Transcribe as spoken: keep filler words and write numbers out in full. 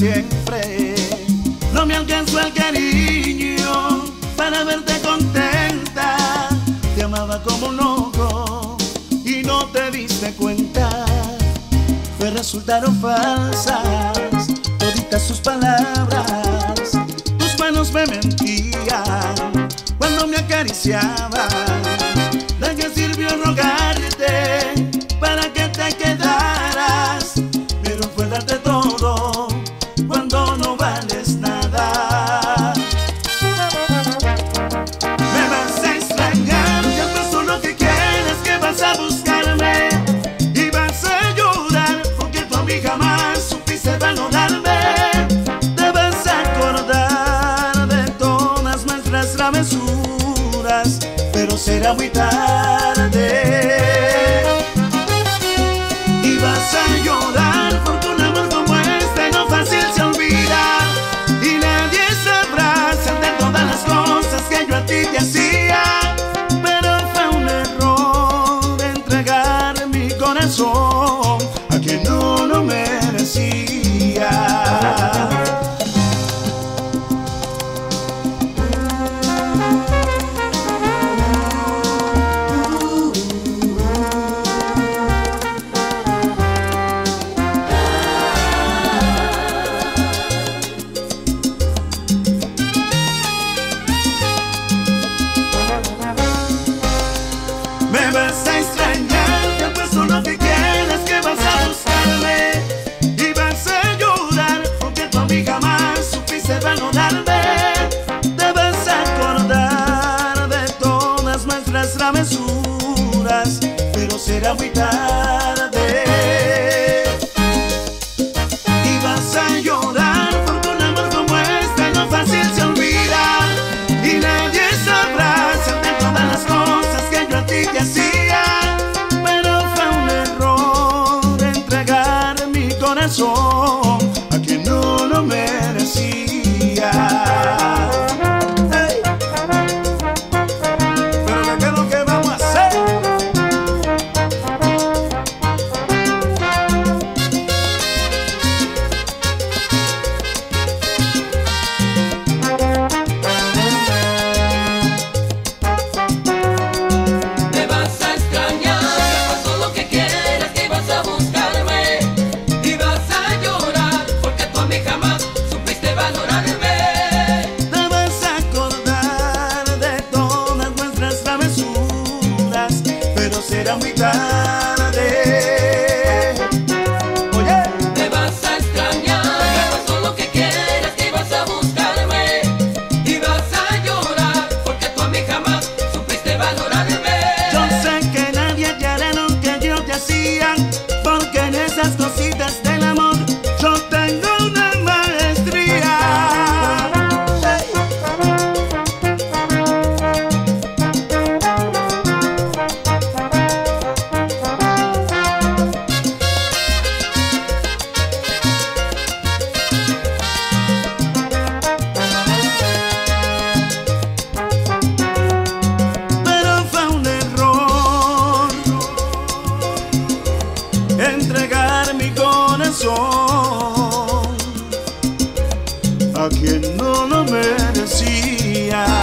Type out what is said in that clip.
siempre. No me alcanzó el cariño para verte contenta. Te amaba como un loco y no te diste cuenta. Pues resultaron falsas toditas sus palabras. Tus manos me mentían cuando me acariciaban. ¿De qué sirvió rogarte para que te quedaras? Pero fue darte todo cuando no vales nada. Me vas a extrañar, ya pasó lo que quieres, que vas a buscarme y vas a llorar porque tú a mí jamás supiste valorarme. Te vas a acordar de todas nuestras travesuras, pero será muy tarde. Y vas a llorar porque un amor como este no fácil se olvida. Y nadie sabrá hacerte todas las cosas que yo a ti te hacía. Pero fue un error entregar mi corazón a quien no lo merecía. Me vas a extrañar, ya pasó lo que quieres, que vas a buscarme y vas a llorar porque tú a mí jamás supiste valorarme. Te vas a acordar de todas nuestras travesuras, pero será muy tarde. Y vas a llorar porque un amor como este no fácil se olvida. Y nadie sabrá hacerte todas las cosas que yo a ti te hacía. Pero fue un error entregar mi corazón a quien no lo merecía. Hey. Pero ¿qué es lo que vamos a hacer? Me vas a extrañar, ya pasó lo que quieras, que vas a buscarme y vas a llorar porque tú a mí jamás supiste valorarme. Te vas a acordar de todas nuestras travesuras, pero será muy tarde. Oye, Me vas a extrañar, ya pasó lo que quieras, que vas a buscarme y vas a llorar porque tú a mí jamás supiste valorarme. yo sé que nadie te hará lo que yo te hacía, porque en esas cositas del amor yo tengo una maestría. Hey. Pero fue un error entregar mi corazón a quien no lo merecía.